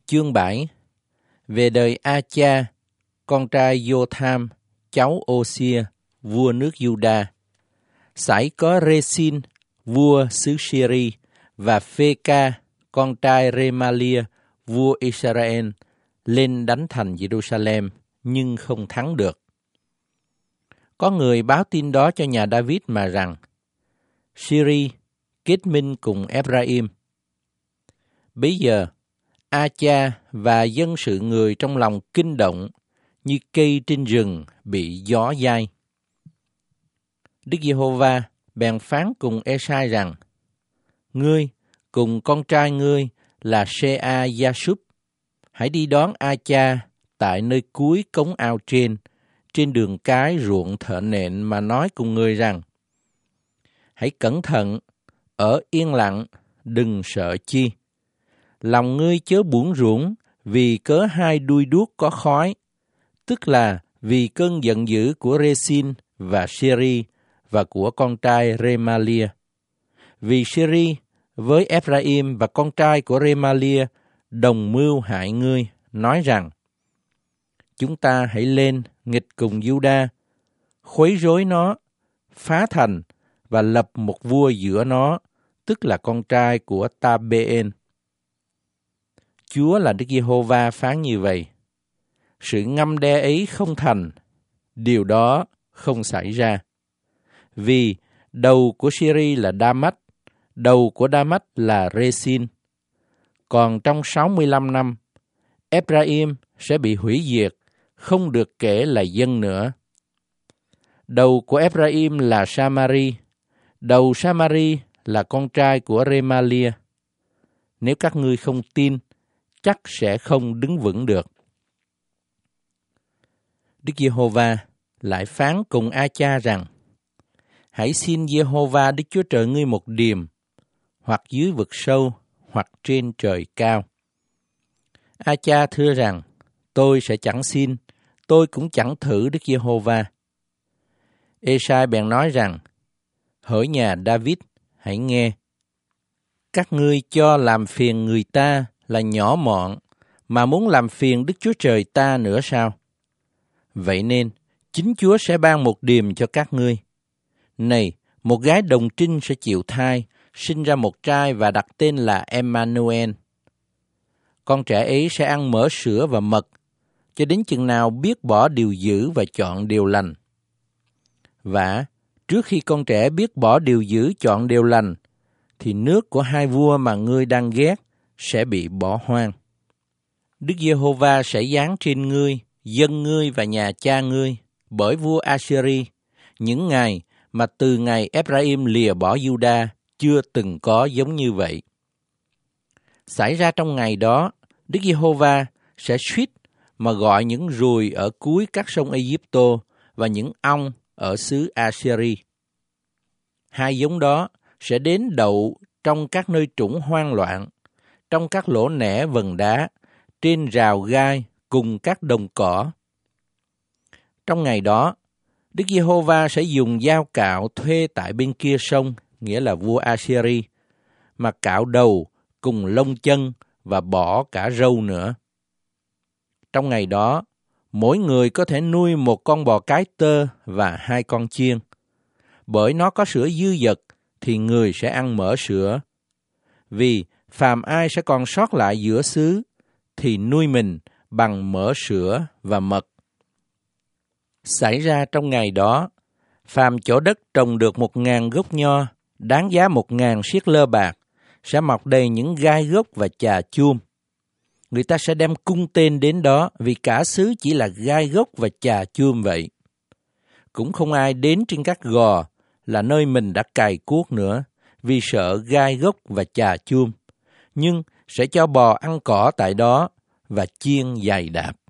Chương 7. Về đời A-cha, con trai Jotham, cháu Ô-xia, vua nước Juda. Sải có Rê-xin, vua xứ Syri, và Phê-ca, con trai Rê-ma-lia, vua Israel, lên đánh thành Jerusalem, nhưng không thắng được. Có người báo tin đó cho nhà David mà rằng, Syri kết minh cùng Ephraim. Bấy giờ, A-cha và dân sự người trong lòng kinh động như cây trên rừng bị gió dai. Đức Giê-hô-va bèn phán cùng Ê-sai rằng, ngươi cùng con trai ngươi là Sê-a-gia-súp, hãy đi đón A-cha tại nơi cuối cống ao trên đường cái ruộng thợ nện mà nói cùng người rằng, hãy cẩn thận, ở yên lặng, đừng sợ chi. Lòng ngươi chớ buồn rủn vì cớ hai đuôi đuốc có khói, tức là vì cơn giận dữ của Rê-xin và Syri và của con trai Rê-ma-lia. Vì Syri với Ephraim và con trai của Rê-ma-lia đồng mưu hại ngươi, nói rằng, chúng ta hãy lên nghịch cùng Juda, khuấy rối nó, phá thành và lập một vua giữa nó, tức là con trai của Ta-bê-en. Chúa là Đức Giê-hô-va phán như vậy. Sự ngăm đe ấy không thành, điều đó không xảy ra. Vì đầu của Syri là Đa-mách, đầu của Đa-mách là Rê-xin. Còn trong 65 năm, Ephraim sẽ bị hủy diệt, không được kể là dân nữa. Đầu của Ephraim là Samari, đầu Samari là con trai của Rê-ma-lia. Nếu các ngươi không tin, chắc sẽ không đứng vững được. Đức Giê-hô-va lại phán cùng A-cha rằng, hãy xin Giê-hô-va Đức Chúa Trời ngươi một điềm, hoặc dưới vực sâu, hoặc trên trời cao. A-cha thưa rằng, tôi sẽ chẳng xin, tôi cũng chẳng thử Đức Giê-hô-va. Ê-sai bèn nói rằng, hỡi nhà David, hãy nghe. Các ngươi cho làm phiền người ta là nhỏ mọn, mà muốn làm phiền Đức Chúa Trời ta nữa sao? Vậy nên, chính Chúa sẽ ban một điềm cho các ngươi. Này, một gái đồng trinh sẽ chịu thai, sinh ra một trai và đặt tên là Emmanuel. Con trẻ ấy sẽ ăn mỡ sữa và mật, cho đến chừng nào biết bỏ điều dữ và chọn điều lành. Và trước khi con trẻ biết bỏ điều dữ chọn điều lành, thì nước của hai vua mà ngươi đang ghét sẽ bị bỏ hoang. Đức Giê-hô-va sẽ giáng trên ngươi, dân ngươi và nhà cha ngươi, bởi vua Assyri, những ngày mà từ ngày Ephraim lìa bỏ Juda chưa từng có giống như vậy. Xảy ra trong ngày đó, Đức Giê-hô-va sẽ suýt mà gọi những ruồi ở cuối các sông Ai-cập và những ong ở xứ Assyri. Hai giống đó sẽ đến đậu trong các nơi trũng hoang loạn, trong các lỗ nẻ vần đá, trên rào gai cùng các đồng cỏ. Trong ngày đó, Đức Giê-hô-va sẽ dùng dao cạo thuê tại bên kia sông, nghĩa là vua Assyri, mà cạo đầu cùng lông chân và bỏ cả râu nữa. Trong ngày đó, mỗi người có thể nuôi một con bò cái tơ và 2 con chiên. Bởi nó có sữa dư dật, thì người sẽ ăn mỡ sữa. Vì phàm ai sẽ còn sót lại giữa xứ, thì nuôi mình bằng mỡ sữa và mật. Xảy ra trong ngày đó, phàm chỗ đất trồng được 1.000 gốc nho, đáng giá 1.000 siết lơ bạc, sẽ mọc đầy những gai gốc và chà chuông. Người ta sẽ đem cung tên đến đó, vì cả xứ chỉ là gai gốc và chà chuông vậy. Cũng không ai đến trên các gò, là nơi mình đã cày cuốc nữa, vì sợ gai gốc và chà chuông, nhưng sẽ cho bò ăn cỏ tại đó và chiên giày đạp.